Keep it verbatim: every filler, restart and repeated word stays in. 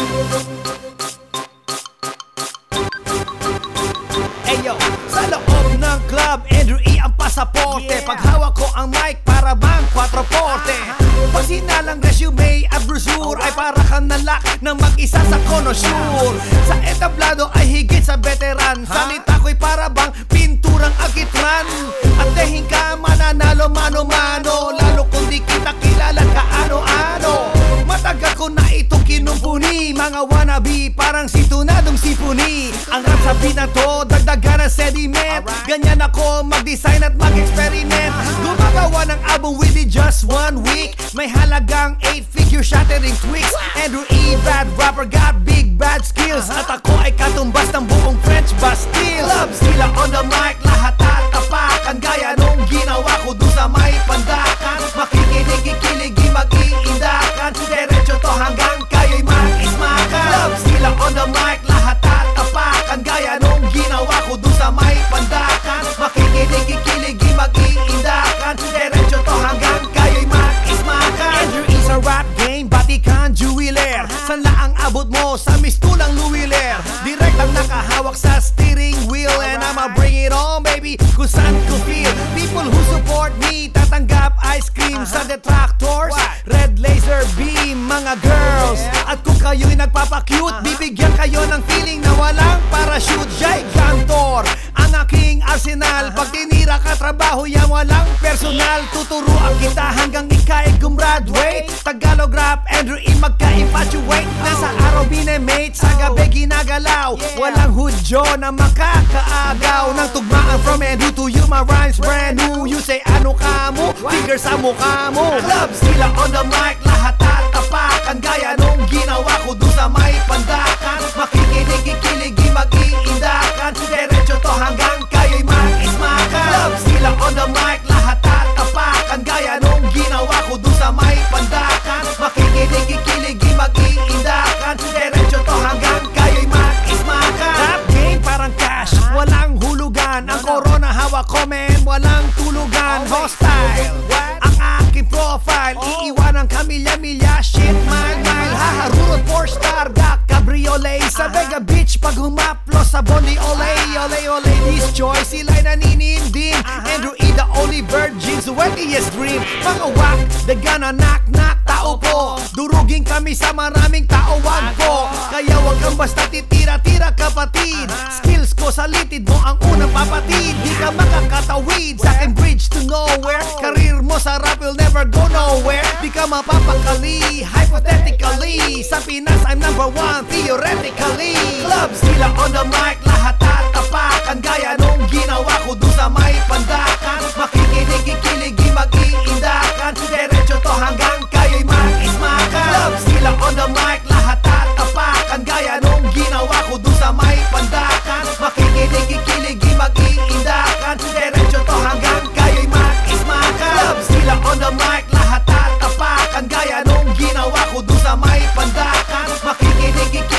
Eyo, sa loob ng club, Andrew E. ang pasaporte. Yeah. Paghawak ko ang mic, para bang quattro forte. Pag sinalang resume at brochure, ay para kang nalak ng mag-isa sa konosure. Sa etablado ay higit sa veteran. Salita ko'y para bang pinturang agitran. At dahil ka mananalo mano-mano, lalo kung di kita kilala kaano-ano. Matagal ko na itong kinumpuni, mga wannabe parang sintunadong sipuni. Ang rap sa beat na to, dagdagan ng sediment. Ganyan ako mag-design at mag-experiment. Gumagawa ng album within just one week. May halagang eight figure shattering tweaks. Andrew E. bad rapper, got big bad skills. At ako ay katumbas ng buong French Bastille. Love sila on the mic, lahat tatapakan. Gaya nung ginawa ko dun sa may pandakan. Makikinig, kikiligi, mag-iindakan. Diretso to hanggang kayo'y mag-ismakan. Love sila on the mic, lahat tatapakan. Gaya nung ginawa ko dun sa may pandakan. Makikinig, kikiligi, mag-iindakan. Diretso to hanggang kayo'y mag-ismakan. Andrew E. sa rap game, Batikan, Juwiler. Sanla ang abot mo sa mistulang Luwiler. Direct ang nakahawak sa steering wheel. And I'ma bring it on, baby, kung saan ko feel. People who support me, tatanggap ice cream. Sa detractors, red laser beam. Mga girls, at kung kayo'y nagpapacute, bibigyan kayo ng feeling na walang parachute. Jay Cantor, ang aking arsenal. Pag tinira ka trabaho yan, walang personal. Tuturuan kita hanggang ika'y gumraduate. Tagalog rap, Andrew E. magka-infatuate. Nasa araw binemate, sa gabi ginagalaw. Walang hudyo na makakaagaw. Ng tugmaan from Andrew to you, my rhymes brand new. You say ano ka mo, figure sa mukha mo. Love sila on the mic, lahat tatapakan. Gaya nung ginawa ko dun sa may pandakan. Makikinig, kikiligi, mag-iindakan. Diretso to hanggang kayo'y mag-ismakan. Love sila on the mic, lahat tatapakan. Gaya nung ginawa ko dun sa may pandakan. Makikinig, kikiligi, mag-iindakan. Diretso to hanggang kayo'y mag-ismakan. Rap game parang cash, walang hulugan. Ang corona hawak ko, man, walang tulugan. Hostile, ang aking profile. Iiwanan ka milya-milya, shit, mile, mile. Haharurot, four star, dak, cabriolet. Sa Vega Beach, pag humaplo sa Bondi, ole, ole, ole. This choice, sila'y naninindim. Andrew E. the only virgin's wettiest dream. Mga wak, they gonna knock, knock, tao po. Durugin kami sa maraming tao, wag po. Kaya wag kang basta titira-tira, kapatid. Skills ko sa litid mo ang unang papatid. Di ka makakatawid sa aking bridge to nowhere. Career mo sa rap will never go nowhere. Di ka mapapakali, hypothetically. Sa Pinas, I'm number one, theoretically. Club sila on the mic, lahat tatapakan. Gaya nung ginawa ko dun sa may pandakan. Makikinig, kikiligi, mag-iindakan. Diretso to hanggang kayo'y mag-ismakan. Club sila on the mic, lahat tatapakan. Gaya nung ginawa ko dun sa may pandakan. Makikinig, kikiligi, mag-iindakan. Diretso to hanggang kayo'y mag-ismakan. Club sila on the mic, lahat tatapakan. Gaya nung ginawa ko dun sa may pandakan. Makikinig, kikiligi,